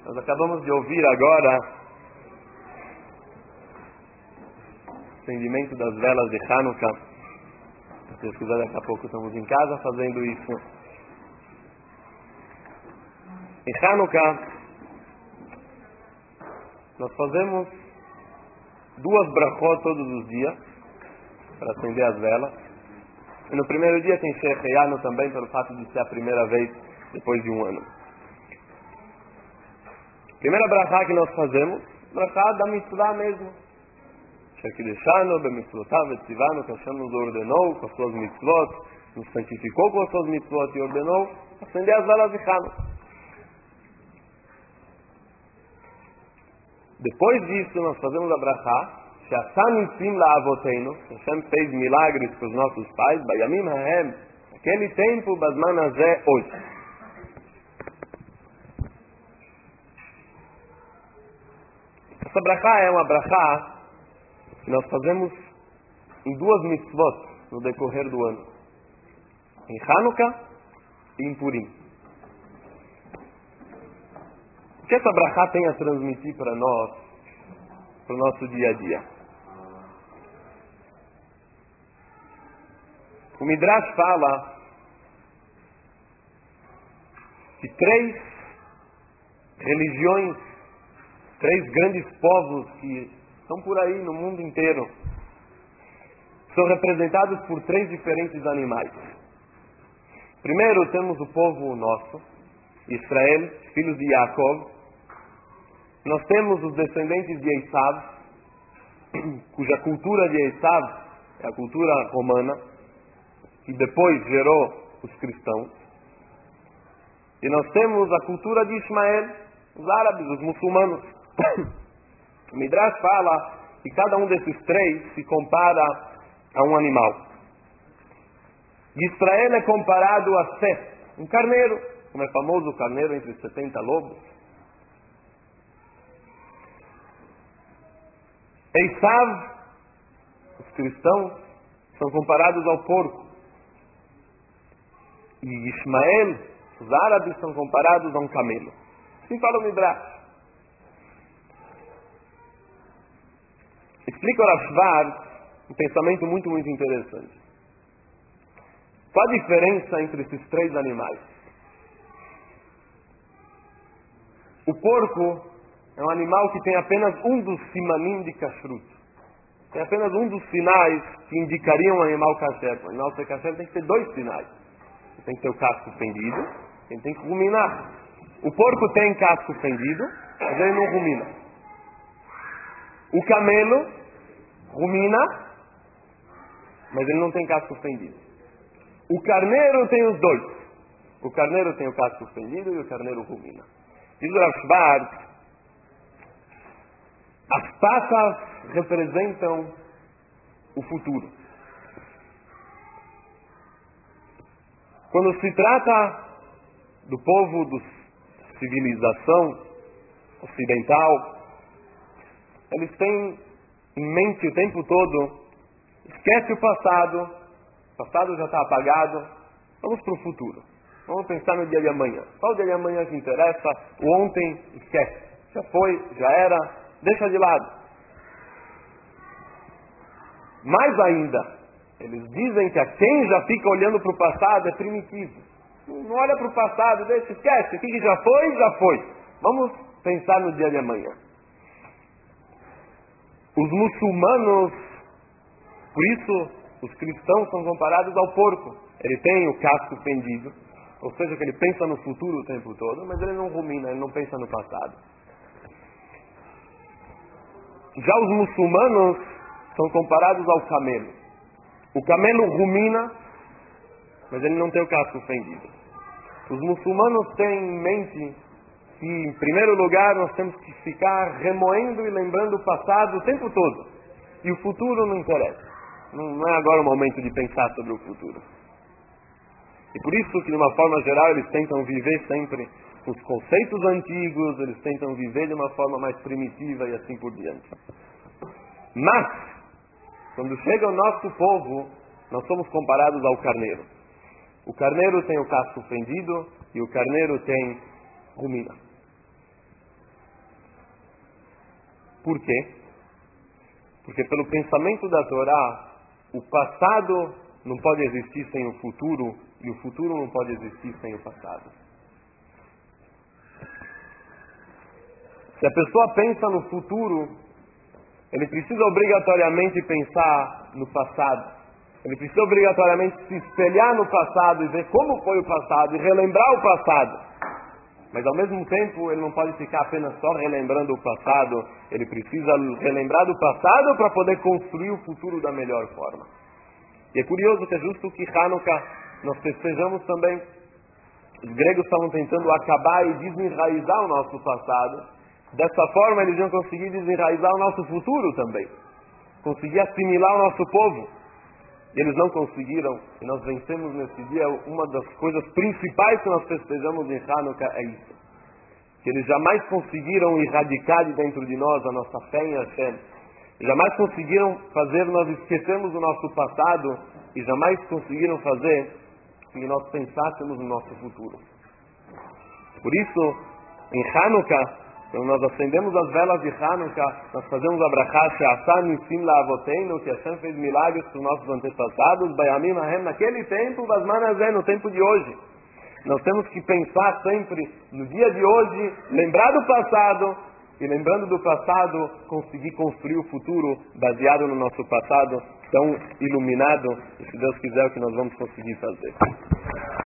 Nós acabamos de ouvir agora o acendimento das velas de Hanukkah. Se Deus quiser, daqui a pouco estamos em casa fazendo isso. Em Hanukkah, nós fazemos 2 brachot todos os dias para acender as velas. E no primeiro dia tem Shehecheyanu também, pelo fato de ser a primeira vez depois de um ano. Primeira brachá que nós fazemos, brachá da mitzvah mesmo. Shekideshanu, bemitzvotav etzivanu, que Hashem nos ordenou com as suas mitzvot, nos santificou com as suas mitzvot e ordenou acender as velas de Hanukkah. Depois disso, nós fazemos a brachá, She'asanisim la'avoteinu, Hashem fez milagres para os nossos pais, Bayamim ha'em, naquele tempo, Bazman hazeh, hoje. Essa brachá é uma brachá que nós fazemos em 2 mitzvot no decorrer do ano. Em Hanukkah e em Purim. O que essa brachá tem a transmitir para nós, para o nosso dia a dia? O Midrash fala que 3 religiões, 3 grandes povos que estão por aí no mundo inteiro, são representados por 3 diferentes animais. Primeiro temos o povo nosso, Israel, filhos de Yaakov. Nós temos os descendentes de Esav, cuja cultura de Esav é a cultura romana, que depois gerou os cristãos. E nós temos a cultura de Ismael, os árabes, os muçulmanos. O Midrash fala que cada um desses 3 se compara a um animal. Israel é comparado a Seth, um carneiro, como é famoso o carneiro entre 70 lobos. Esav, os cristãos, são comparados ao porco. E Ismael, os árabes, são comparados a um camelo. Assim fala o Midrash. Explica o Rashbam um pensamento muito, muito interessante. Qual a diferença entre esses 3 animais? O porco é um animal que tem apenas um dos simanim de kashrut. Tem apenas um dos sinais que indicariam um animal kasher. O animal ser kasher tem que ter 2 sinais. Tem que ter o casco fendido, ele tem que ruminar. O porco tem casco fendido, mas ele não rumina. O camelo rumina, mas ele não tem casco fendido. O carneiro tem os 2. O carneiro tem o casco fendido e o carneiro rumina. Diz o Rashbam, as patas representam o futuro. Quando se trata do povo da civilização ocidental, eles têm em mente o tempo todo, esquece o passado já está apagado, vamos para o futuro, vamos pensar no dia de amanhã. Só o dia de amanhã que interessa, o ontem esquece, já foi, já era, deixa de lado. Mais ainda, eles dizem que a quem já fica olhando para o passado é primitivo. Não olha para o passado, deixa, esquece, o que já foi, já foi. Vamos pensar no dia de amanhã. Os muçulmanos, por isso, os cristãos são comparados ao porco. Ele tem o casco fendido, ou seja, que ele pensa no futuro o tempo todo, mas ele não rumina, ele não pensa no passado. Já os muçulmanos são comparados ao camelo. O camelo rumina, mas ele não tem o casco fendido. Os muçulmanos têm em mente que, em primeiro lugar, nós temos que ficar remoendo e lembrando o passado o tempo todo. E o futuro não interessa. Não é agora o momento de pensar sobre o futuro. E por isso que, de uma forma geral, eles tentam viver sempre os conceitos antigos, eles tentam viver de uma forma mais primitiva e assim por diante. Mas, quando chega o nosso povo, nós somos comparados ao carneiro. O carneiro tem o casco fendido e o carneiro tem rumina. Por quê? Porque pelo pensamento da Torá, o passado não pode existir sem o futuro e o futuro não pode existir sem o passado. Se a pessoa pensa no futuro, ele precisa obrigatoriamente pensar no passado. Ele precisa obrigatoriamente se espelhar no passado e ver como foi o passado e relembrar o passado. Mas ao mesmo tempo ele não pode ficar apenas só relembrando o passado. Ele precisa relembrar do passado para poder construir o futuro da melhor forma. E é curioso que é justo que Hanukkah nós festejamos também. Os gregos estavam tentando acabar e desenraizar o nosso passado. Dessa forma eles iam conseguir desenraizar o nosso futuro também. Conseguir assimilar o nosso povo. E eles não conseguiram. E nós vencemos nesse dia. Uma das coisas principais que nós festejamos em Hanukkah é isso. Que eles jamais conseguiram erradicar de dentro de nós a nossa fé em Hashem. Jamais conseguiram fazer nós esquecermos o nosso passado. E jamais conseguiram fazer que nós pensássemos no nosso futuro. Por isso, em Hanukkah, quando nós acendemos as velas de Hanukkah, nós fazemos a brachá She'asa Nisim La'avoteinu, que Hashem fez milagres para os nossos antepassados, Bayamim Hahem, naquele tempo, Bazman Hazeh, no tempo de hoje. Nós temos que pensar sempre no dia de hoje, lembrar do passado, e lembrando do passado, conseguir construir o futuro baseado no nosso passado tão iluminado, e se Deus quiser, é o que nós vamos conseguir fazer.